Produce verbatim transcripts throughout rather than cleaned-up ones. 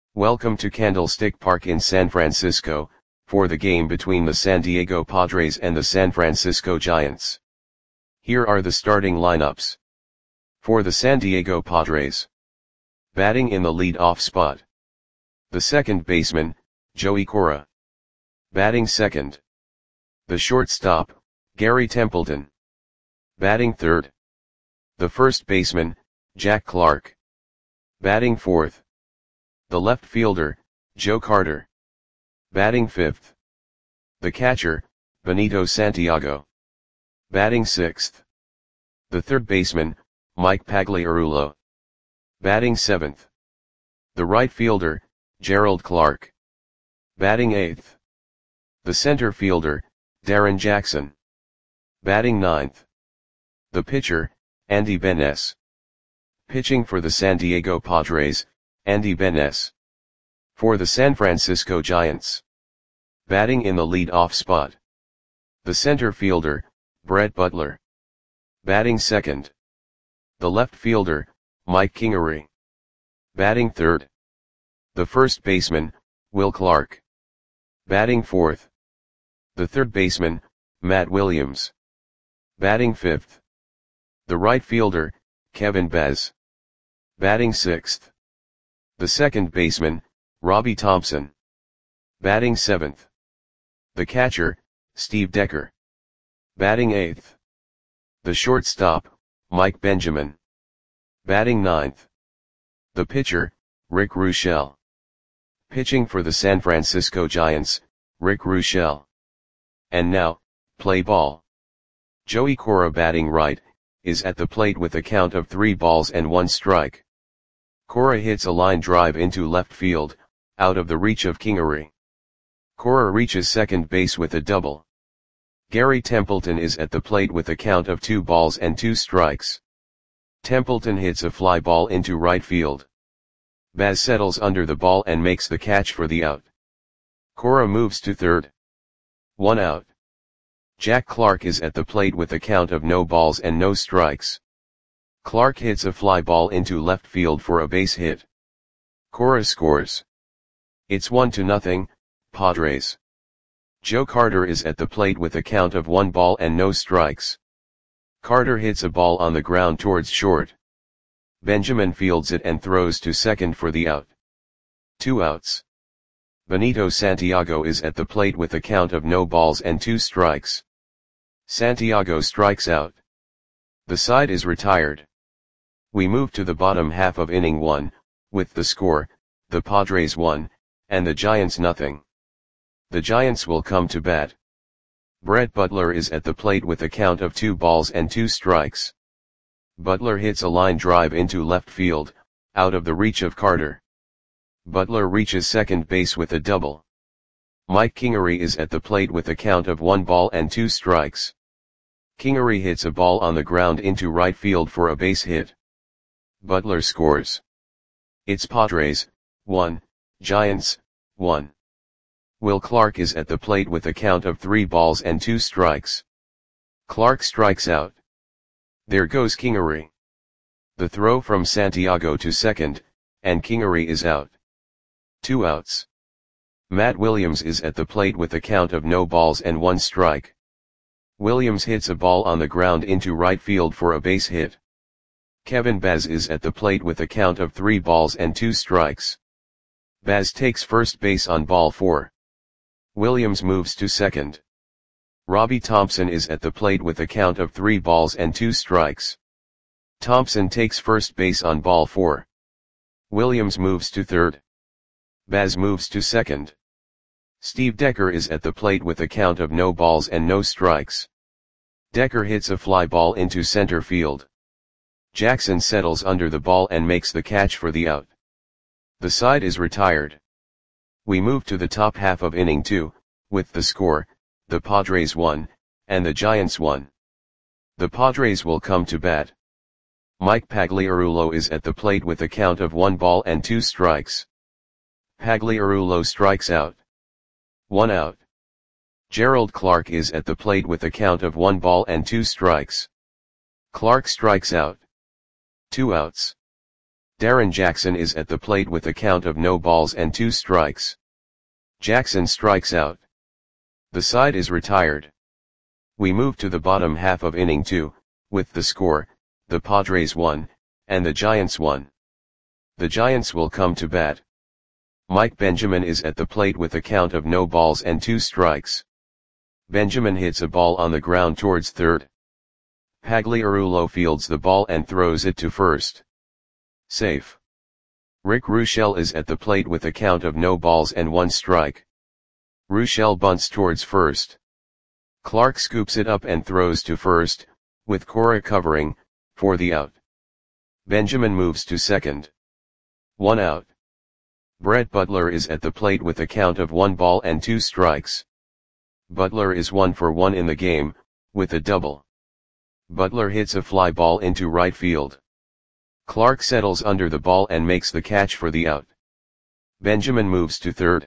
Welcome to Candlestick Park in San Francisco, for the game between the San Diego Padres and the San Francisco Giants. Here are the starting lineups. For the San Diego Padres. Batting in the lead-off spot. The second baseman, Joey Cora. Batting second. The shortstop, Gary Templeton. Batting third. The first baseman, Jack Clark. Batting fourth. The left fielder, Joe Carter. Batting fifth. The catcher, Benito Santiago. Batting sixth. The third baseman, Mike Pagliarulo. Batting seventh. The right fielder, Gerald Clark. Batting eighth. The center fielder, Darren Jackson. Batting ninth. The pitcher, Andy Benes. Pitching for the San Diego Padres, Andy Benes. For the San Francisco Giants. Batting in the lead-off spot. The center fielder, Brett Butler. Batting second. The left fielder, Mike Kingery. Batting third. The first baseman, Will Clark. Batting fourth. The third baseman, Matt Williams. Batting fifth. The right fielder, Kevin Baz. Batting sixth. The second baseman, Robbie Thompson. Batting seventh. The catcher, Steve Decker. Batting eighth. The shortstop, Mike Benjamin. Batting ninth. The pitcher, Rick Ruschel. Pitching for the San Francisco Giants, Rick Ruschel. And now, play ball. Joey Cora, batting right, is at the plate with a count of three balls and one strike. Cora hits a line drive into left field, out of the reach of Kingery. Cora reaches second base with a double. Gary Templeton is at the plate with a count of two balls and two strikes. Templeton hits a fly ball into right field. Baz settles under the ball and makes the catch for the out. Cora moves to third. One out. Jack Clark is at the plate with a count of no balls and no strikes. Clark hits a fly ball into left field for a base hit. Cora scores. It's one to nothing, Padres. Joe Carter is at the plate with a count of one ball and no strikes. Carter hits a ball on the ground towards short. Benjamin fields it and throws to second for the out. Two outs. Benito Santiago is at the plate with a count of no balls and two strikes. Santiago strikes out. The side is retired. We move to the bottom half of inning one, with the score, the Padres one, and the Giants nothing. The Giants will come to bat. Brett Butler is at the plate with a count of two balls and two strikes. Butler hits a line drive into left field, out of the reach of Carter. Butler reaches second base with a double. Mike Kingery is at the plate with a count of one ball and two strikes. Kingery hits a ball on the ground into right field for a base hit. Butler scores. It's Padres, one, Giants, one. Will Clark is at the plate with a count of three balls and two strikes. Clark strikes out. There goes Kingery. The throw from Santiago to second, and Kingery is out. Two outs. Matt Williams is at the plate with a count of no balls and one strike. Williams hits a ball on the ground into right field for a base hit. Kevin Baz is at the plate with a count of three balls and two strikes. Baz takes first base on ball four. Williams moves to second. Robbie Thompson is at the plate with a count of three balls and two strikes. Thompson takes first base on ball four. Williams moves to third. Baz moves to second. Steve Decker is at the plate with a count of no balls and no strikes. Decker hits a fly ball into center field. Jackson settles under the ball and makes the catch for the out. The side is retired. We move to the top half of inning two, with the score, the Padres one, and the Giants one. The Padres will come to bat. Mike Pagliarulo is at the plate with a count of one ball and two strikes. Pagliarulo strikes out. One out. Gerald Clark is at the plate with a count of one ball and two strikes. Clark strikes out. Two outs. Darren Jackson is at the plate with a count of no balls and two strikes. Jackson strikes out. The side is retired. We move to the bottom half of inning two, with the score, the Padres won, and the Giants won. The Giants will come to bat. Mike Benjamin is at the plate with a count of no balls and two strikes. Benjamin hits a ball on the ground towards third. Pagliarulo fields the ball and throws it to first. Safe. Rick Ruschel is at the plate with a count of no balls and one strike. Ruschel bunts towards first. Clark scoops it up and throws to first, with Cora covering, for the out. Benjamin moves to second. One out. Brett Butler is at the plate with a count of one ball and two strikes. Butler is one for one in the game, with a double. Butler hits a fly ball into right field. Clark settles under the ball and makes the catch for the out. Benjamin moves to third.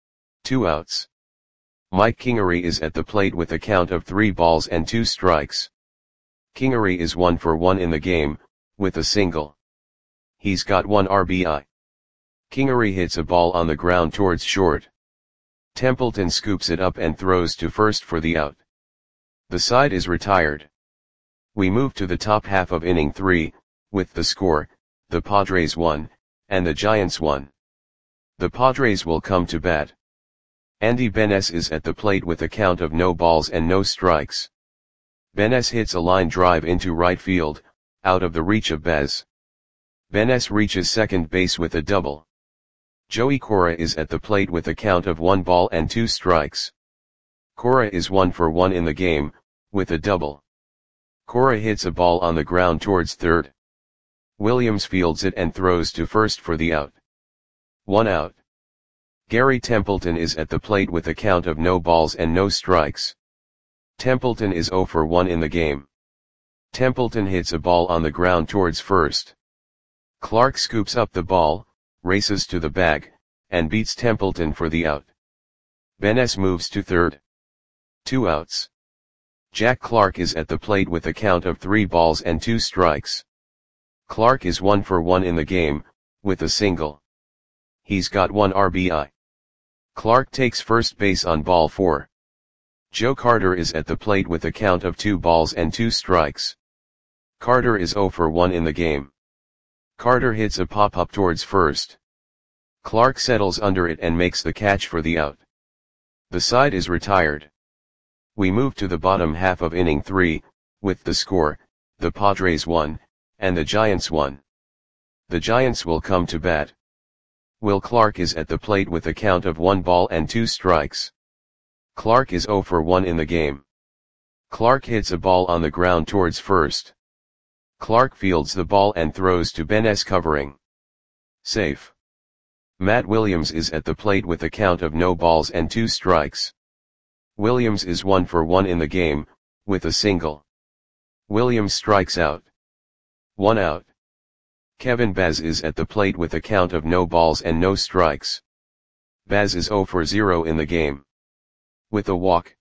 Two outs. Mike Kingery is at the plate with a count of three balls and two strikes. Kingery is one for one in the game, with a single. He's got one R B I. Kingery hits a ball on the ground towards short. Templeton scoops it up and throws to first for the out. The side is retired. We move to the top half of inning three, with the score, the Padres won, and the Giants won. The Padres will come to bat. Andy Benes is at the plate with a count of no balls and no strikes. Benes hits a line drive into right field, out of the reach of Bez. Benes reaches second base with a double. Joey Cora is at the plate with a count of one ball and two strikes. Cora is one for one in the game, with a double. Cora hits a ball on the ground towards third. Williams fields it and throws to first for the out. One out. Gary Templeton is at the plate with a count of no balls and no strikes. Templeton is zero for one in the game. Templeton hits a ball on the ground towards first. Clark scoops up the ball, races to the bag, and beats Templeton for the out. Benes moves to third. Two outs. Jack Clark is at the plate with a count of three balls and two strikes. Clark is one for one in the game, with a single. He's got one R B I. Clark takes first base on ball four. Joe Carter is at the plate with a count of two balls and two strikes. Carter is zero for one in the game. Carter hits a pop-up towards first. Clark settles under it and makes the catch for the out. The side is retired. We move to the bottom half of inning three, with the score, the Padres won, and the Giants won. The Giants will come to bat. Will Clark is at the plate with a count of one ball and two strikes. Clark is zero for one in the game. Clark hits a ball on the ground towards first. Clark fields the ball and throws to Benes covering. Safe. Matt Williams is at the plate with a count of no balls and two strikes. Williams is one for one in the game, with a single. Williams strikes out. One out. Kevin Baz is at the plate with a count of no balls and no strikes. Baz is zero for zero in the game. With a walk.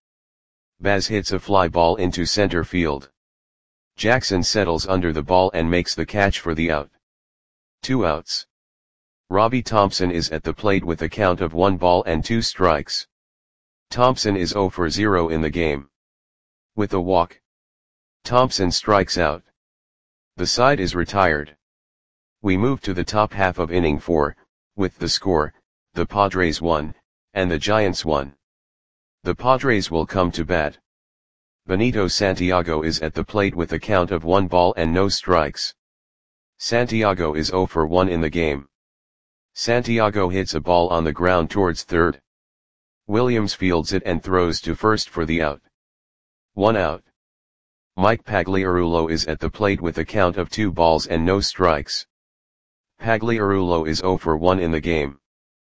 Baz hits a fly ball into center field. Jackson settles under the ball and makes the catch for the out. Two outs. Robbie Thompson is at the plate with a count of one ball and two strikes. Thompson is zero for zero in the game. With a walk. Thompson strikes out. The side is retired. We move to the top half of inning four, with the score, the Padres won, and the Giants won. The Padres will come to bat. Benito Santiago is at the plate with a count of one ball and no strikes. Santiago is zero for one in the game. Santiago hits a ball on the ground towards third. Williams fields it and throws to first for the out. One out. Mike Pagliarulo is at the plate with a count of two balls and no strikes. Pagliarulo is zero for one in the game.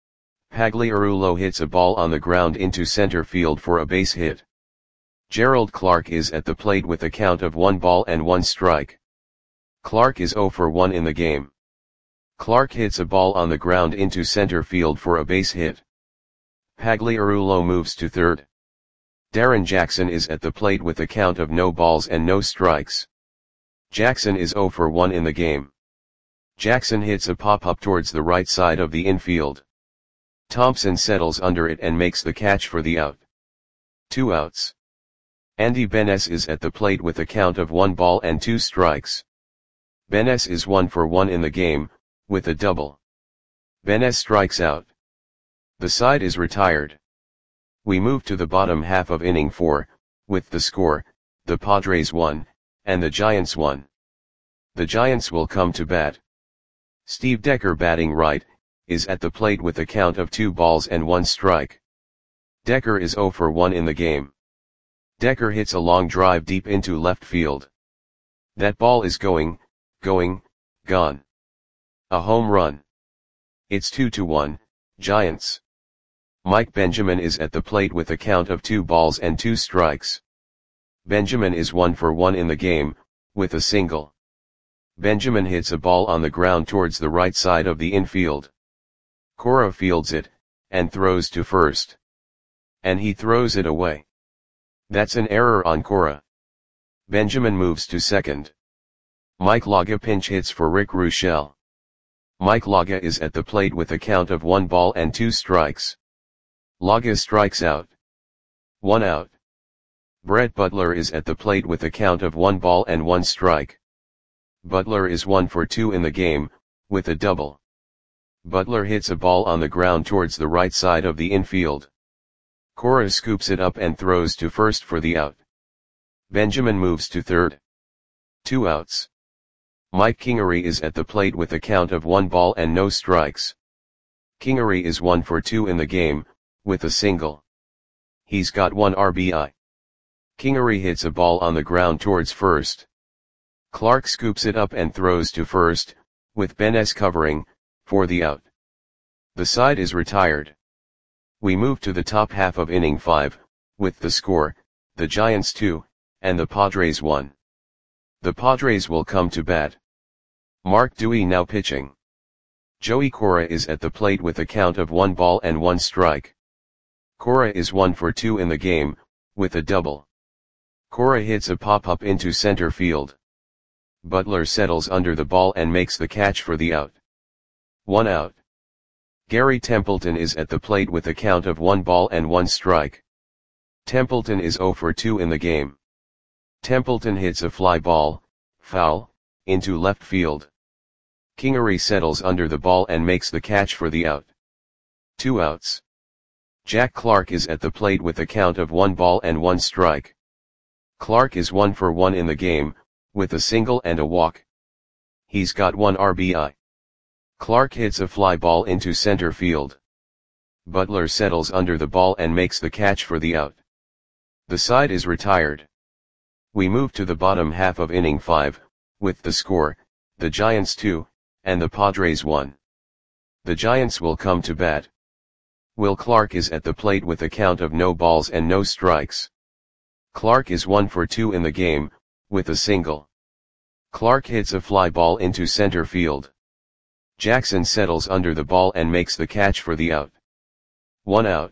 Pagliarulo hits a ball on the ground into center field for a base hit. Gerald Clark is at the plate with a count of one ball and one strike. Clark is zero for one in the game. Clark hits a ball on the ground into center field for a base hit. Pagliarulo moves to third. Darren Jackson is at the plate with a count of no balls and no strikes. Jackson is zero for one in the game. Jackson hits a pop-up towards the right side of the infield. Thompson settles under it and makes the catch for the out. Two outs. Andy Benes is at the plate with a count of one ball and two strikes. Benes is one for one in the game, with a double. Benes strikes out. The side is retired. We move to the bottom half of inning four, with the score, the Padres won, and the Giants won. The Giants will come to bat. Steve Decker, batting right, is at the plate with a count of two balls and one strike. Decker is zero for one in the game. Decker hits a long drive deep into left field. That ball is going, going, gone. A home run. It's two to one, Giants. Mike Benjamin is at the plate with a count of two balls and two strikes. Benjamin is one for one in the game, with a single. Benjamin hits a ball on the ground towards the right side of the infield. Cora fields it, and throws to first. And he throws it away. That's an error on Cora. Benjamin moves to second. Mike Laga pinch hits for Rick Ruschel. Mike Laga is at the plate with a count of one ball and two strikes. Laga strikes out. One out. Brett Butler is at the plate with a count of one ball and one strike. Butler is one for two in the game, with a double. Butler hits a ball on the ground towards the right side of the infield. Cora scoops it up and throws to first for the out. Benjamin moves to third. Two outs. Mike Kingery is at the plate with a count of one ball and no strikes. Kingery is one for two in the game, with a single. He's got one R B I. Kingery hits a ball on the ground towards first. Clark scoops it up and throws to first, with Benes covering, for the out. The side is retired. We move to the top half of inning five, with the score, the Giants two, and the Padres one. The Padres will come to bat. Mark Dewey now pitching. Joey Cora is at the plate with a count of one ball and one strike. Cora is one for two in the game, with a double. Cora hits a pop-up into center field. Butler settles under the ball and makes the catch for the out. One out. Gary Templeton is at the plate with a count of one ball and one strike. Templeton is zero for two in the game. Templeton hits a fly ball, foul, into left field. Kingery settles under the ball and makes the catch for the out. Two outs. Jack Clark is at the plate with a count of one ball and one strike. Clark is one for one in the game, with a single and a walk. He's got one R B I. Clark hits a fly ball into center field. Butler settles under the ball and makes the catch for the out. The side is retired. We move to the bottom half of inning five, with the score, the Giants two, and the Padres one. The Giants will come to bat. Will Clark is at the plate with a count of no balls and no strikes. Clark is one for two in the game, with a single. Clark hits a fly ball into center field. Jackson settles under the ball and makes the catch for the out. One out.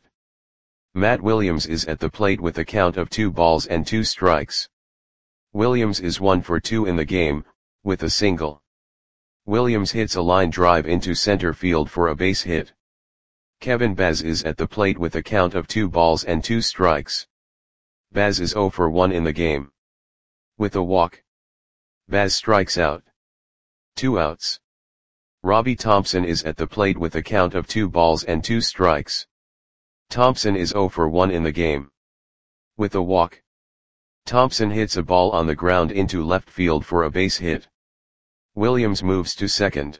Matt Williams is at the plate with a count of two balls and two strikes. Williams is one for two in the game, with a single. Williams hits a line drive into center field for a base hit. Kevin Baz is at the plate with a count of two balls and two strikes. Baz is zero for one in the game. With a walk. Baz strikes out. Two outs. Robbie Thompson is at the plate with a count of two balls and two strikes. Thompson is zero for one in the game. With a walk. Thompson hits a ball on the ground into left field for a base hit. Williams moves to second.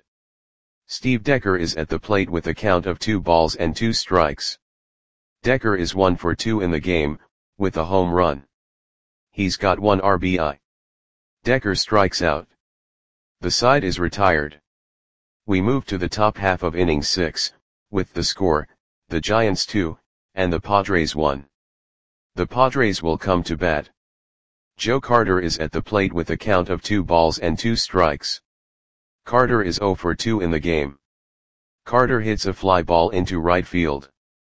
Steve Decker is at the plate with a count of two balls and two strikes. Decker is one for two in the game, with a home run. He's got one R B I. Decker strikes out. The side is retired. We move to the top half of inning six, with the score, the Giants two, and the Padres one. The Padres will come to bat. Joe Carter is at the plate with a count of two balls and two strikes. Carter is zero for two in the game. Carter hits a fly ball into right field.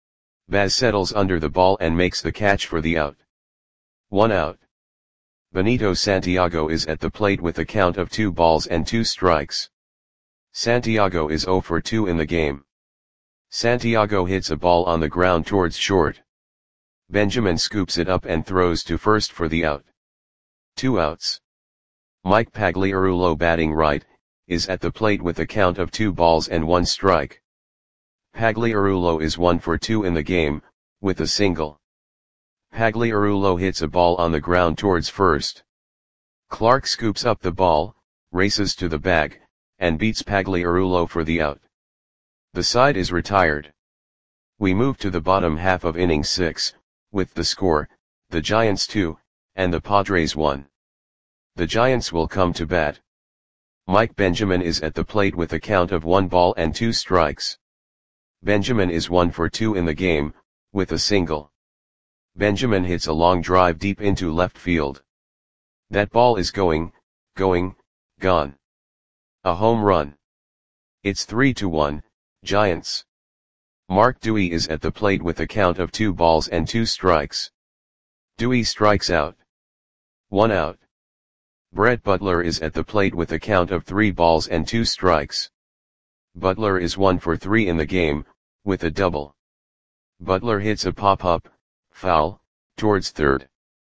Baz settles under the ball and makes the catch for the out. One out. Benito Santiago is at the plate with a count of two balls and two strikes. Santiago is zero for two in the game. Santiago hits a ball on the ground towards short. Benjamin scoops it up and throws to first for the out. Two outs. Mike Pagliarulo, batting right, is at the plate with a count of two balls and one strike. Pagliarulo is one for two in the game, with a single. Pagliarulo hits a ball on the ground towards first. Clark scoops up the ball, races to the bag, and beats Pagliarulo for the out. The side is retired. We move to the bottom half of inning six, with the score, the Giants two, and the Padres one. The Giants will come to bat. Mike Benjamin is at the plate with a count of one ball and two strikes. Benjamin is one for two in the game, with a single. Benjamin hits a long drive deep into left field. That ball is going, going, gone. A home run. It's three to one, Giants. Mark Dewey is at the plate with a count of two balls and two strikes. Dewey strikes out. One out. Brett Butler is at the plate with a count of three balls and two strikes. Butler is one for three in the game, with a double. Butler hits a pop-up, foul, towards third.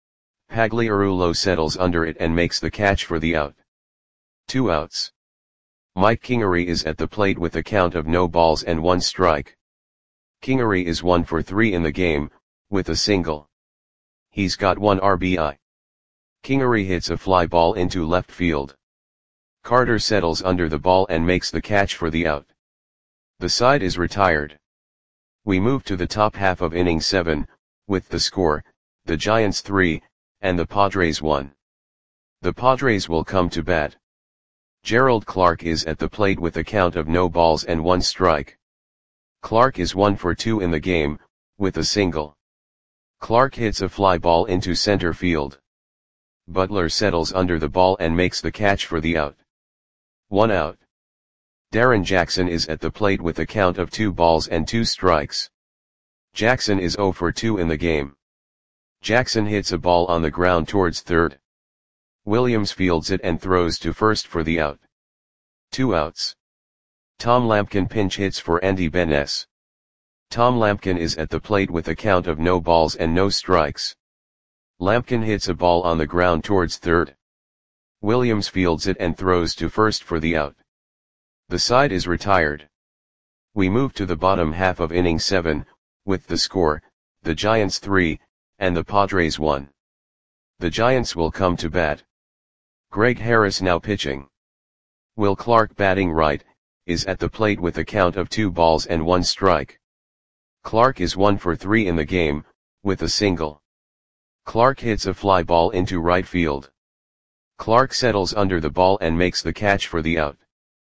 Pagliarulo settles under it and makes the catch for the out. Two outs. Mike Kingery is at the plate with a count of no balls and one strike. Kingery is one for three in the game, with a single. He's got one R B I. Kingery hits a fly ball into left field. Carter settles under the ball and makes the catch for the out. The side is retired. We move to the top half of inning seven, with the score, the Giants three, and the Padres one. The Padres will come to bat. Gerald Clark is at the plate with a count of no balls and one strike. Clark is one for two in the game, with a single. Clark hits a fly ball into center field. Butler settles under the ball and makes the catch for the out. One out. Darren Jackson is at the plate with a count of two balls and two strikes. Jackson is zero for two in the game. Jackson hits a ball on the ground towards third. Williams fields it and throws to first for the out. Two outs. Tom Lampkin pinch hits for Andy Benes. Tom Lampkin is at the plate with a count of no balls and no strikes. Lampkin hits a ball on the ground towards third. Williams fields it and throws to first for the out. The side is retired. We move to the bottom half of inning seven, with the score, the Giants three, and the Padres one. The Giants will come to bat. Greg Harris now pitching. Will Clark, batting right, is at the plate with a count of two balls and one strike. Clark is one for three in the game, with a single. Clark hits a fly ball into right field. Clark settles under the ball and makes the catch for the out.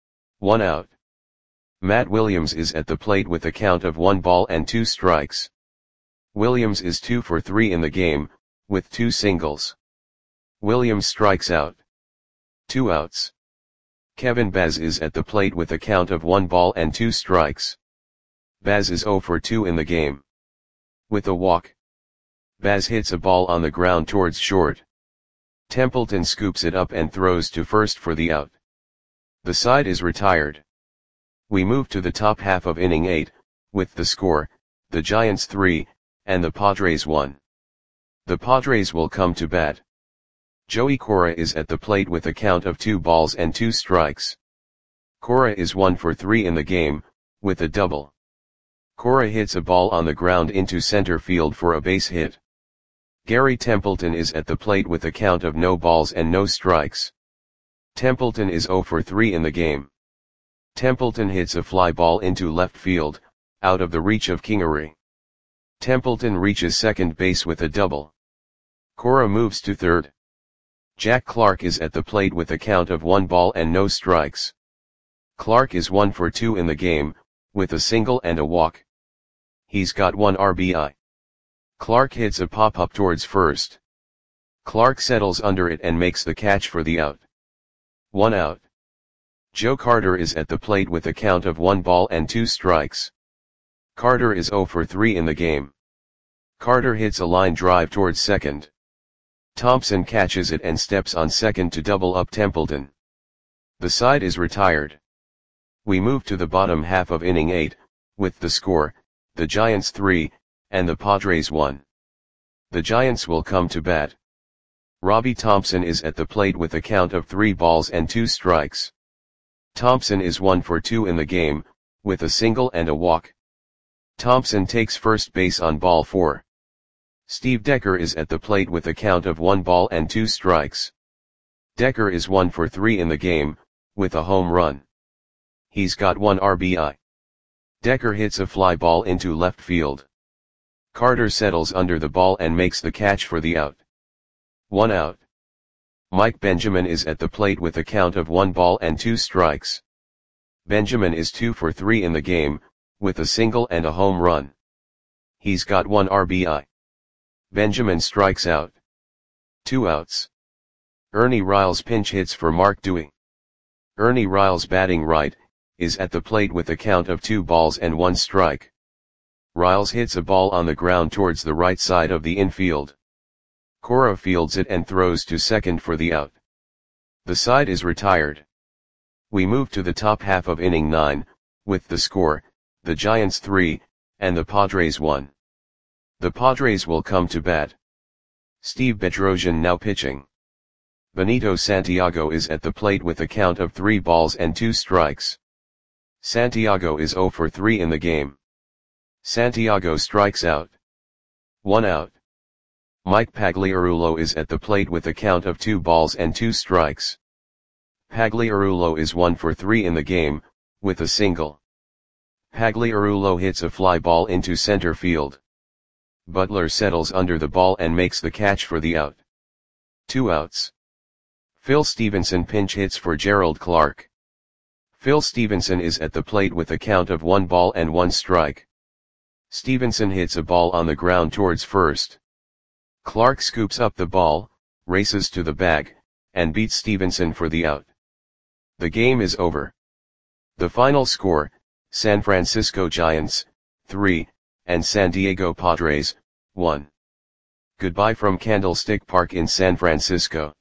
One out. Matt Williams is at the plate with a count of one ball and two strikes. Williams is two for three in the game, with two singles. Williams strikes out. Two outs. Kevin Baz is at the plate with a count of one ball and two strikes. Baz is zero for two in the game. With a walk. Baz hits a ball on the ground towards short. Templeton scoops it up and throws to first for the out. The side is retired. We move to the top half of inning eight, with the score, the Giants three, and the Padres one. The Padres will come to bat. Joey Cora is at the plate with a count of two balls and two strikes. Cora is one for three in the game, with a double. Cora hits a ball on the ground into center field for a base hit. Gary Templeton is at the plate with a count of no balls and no strikes. Templeton is zero for three in the game. Templeton hits a fly ball into left field, out of the reach of Kingery. Templeton reaches second base with a double. Cora moves to third. Jack Clark is at the plate with a count of one ball and no strikes. Clark is one for two in the game, with a single and a walk. He's got one R B I. Clark hits a pop-up towards first. Clark settles under it and makes the catch for the out. One out. Joe Carter is at the plate with a count of one ball and two strikes. Carter is zero for three in the game. Carter hits a line drive towards second. Thompson catches it and steps on second to double up Templeton. The side is retired. We move to the bottom half of inning eight, with the score, the Giants three, and the Padres one. The Giants will come to bat. Robbie Thompson is at the plate with a count of three balls and two strikes. Thompson is one for two in the game, with a single and a walk. Thompson takes first base on ball four. Steve Decker is at the plate with a count of one ball and two strikes. Decker is one for three in the game, with a home run. He's got one R B I. Decker hits a fly ball into left field. Carter settles under the ball and makes the catch for the out. One out. Mike Benjamin is at the plate with a count of one ball and two strikes. Benjamin is two for three in the game, with a single and a home run. He's got one R B I. Benjamin strikes out. Two outs. Ernie Riles pinch hits for Mark Dewey. Ernie Riles, batting right, is at the plate with a count of two balls and one strike. Riles hits a ball on the ground towards the right side of the infield. Cora fields it and throws to second for the out. The side is retired. We move to the top half of inning nine, with the score, the Giants three, and the Padres one. The Padres will come to bat. Steve Bedrosian now pitching. Benito Santiago is at the plate with a count of three balls and two strikes. Santiago is zero for three in the game. Santiago strikes out. One out. Mike Pagliarulo is at the plate with a count of two balls and two strikes. Pagliarulo is one for three in the game, with a single. Pagliarulo hits a fly ball into center field. Butler settles under the ball and makes the catch for the out. Two outs. Phil Stevenson pinch hits for Gerald Clark. Phil Stevenson is at the plate with a count of one ball and one strike. Stevenson hits a ball on the ground towards first. Clark scoops up the ball, races to the bag, and beats Stevenson for the out. The game is over. The final score, San Francisco Giants, three, and San Diego Padres, one. Goodbye from Candlestick Park in San Francisco.